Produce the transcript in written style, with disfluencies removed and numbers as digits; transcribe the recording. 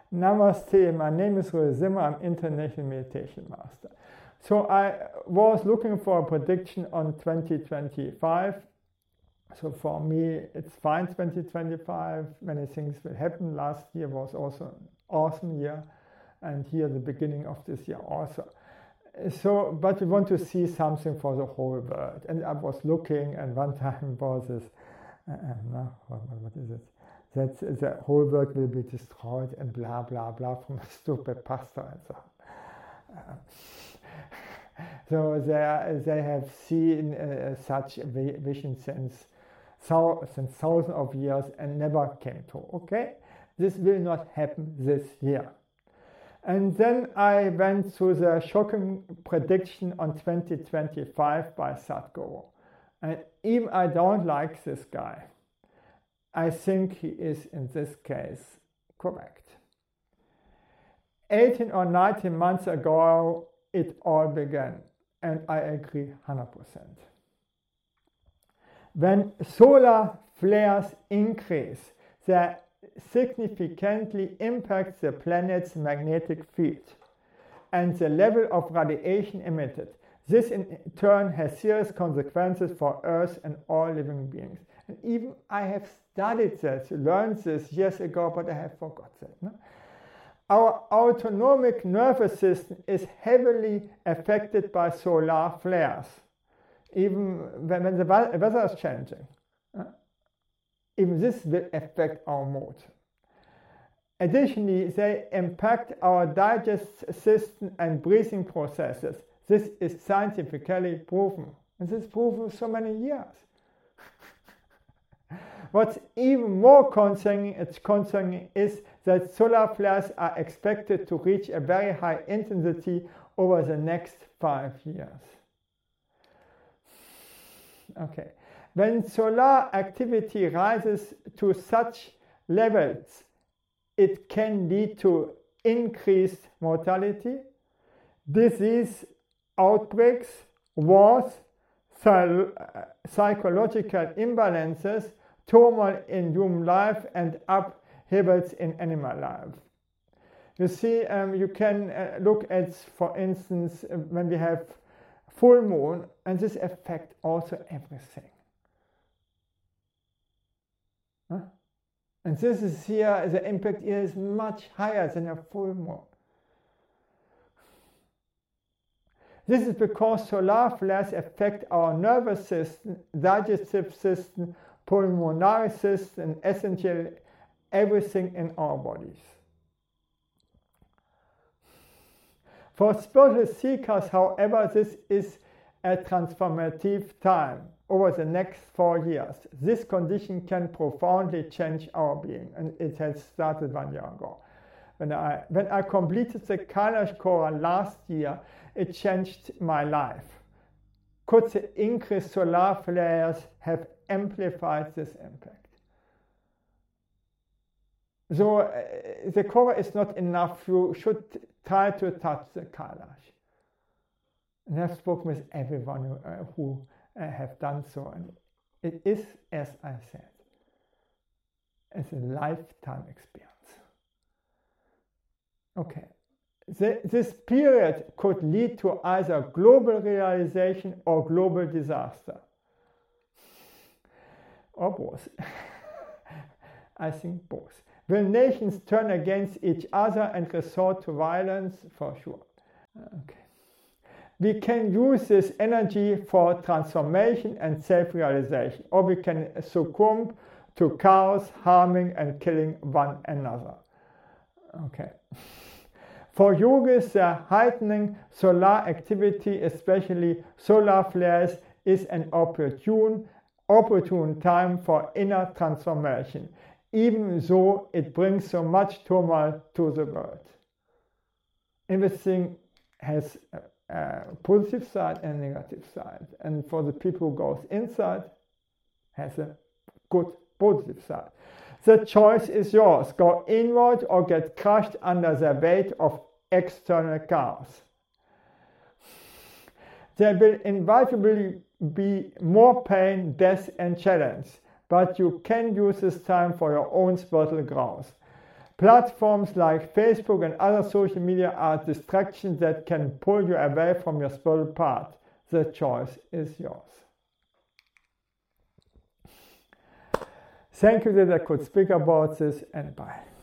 Namaste, my name is Roy Zimmer, I'm International Meditation Master. So I was looking for a prediction on 2025. So for me, it's fine 2025, many things will happen. Last year was also an awesome year, and here the beginning of this year also. So, but we want to see something for the whole world. And I was looking, and one time was this, what is it? That the whole world will be destroyed and blah, blah, blah from a stupid pastor and so on. So they have seen such vision since thousands of years and never came true. Okay, this will not happen this year. And then I went through the shocking prediction on 2025 by Sadhguru. And even I don't like this guy, I think he is in this case correct. 18 or 19 months ago, it all began, and I agree 100%. When solar flares increase, they significantly impact the planet's magnetic field and the level of radiation emitted. This in turn has serious consequences for Earth and all living beings. And even I have studied this, learned this years ago, but I have forgotten it. No? Our autonomic nervous system is heavily affected by solar flares, even when the weather is changing. Even this will affect our mood. Additionally, they impact our digestive system and breathing processes. This is scientifically proven, and this is proven for so many years. What's even more concerning is that solar flares are expected to reach a very high intensity over the next 5 years. Okay. When solar activity rises to such levels, it can lead to increased mortality, disease outbreaks, wars, psychological imbalances, turmoil in human life, and upheavals in animal life. You see, you can look at, for instance, when we have full moon, and this affects also everything. Huh? And this is here, the impact here is much higher than a full moon. This is because solar flares affect our nervous system, digestive system, pulmonary system, and essentially everything in our bodies. For spiritual seekers, however, this is a transformative time. Over the next 4 years, this condition can profoundly change our being, and it has started 1 year ago. When I completed the Kailash Kora last year, it changed my life. Could the increased solar flares have amplified this impact? So the Kora is not enough. You should try to touch the Kailash. And I've spoken with everyone who have done so, and it is, as I said, it's a lifetime experience. Okay, this period could lead to either global realization or global disaster, or both. I think both. Will nations turn against each other and resort to violence? For sure. Okay. We can use this energy for transformation and self-realization, or we can succumb to chaos, harming and killing one another. Okay. For yogis, the heightening solar activity, especially solar flares, is an opportune time for inner transformation, even though it brings so much turmoil to the world. Everything has a positive side and a negative side, and for the people who goes inside, has a good positive side. The choice is yours. Go inward or get crushed under the weight of external chaos. There will inevitably be more pain, death and challenge, but you can use this time for your own spiritual growth. Platforms like Facebook and other social media are distractions that can pull you away from your spiritual path. The choice is yours. Thank you that I could speak about this, and bye.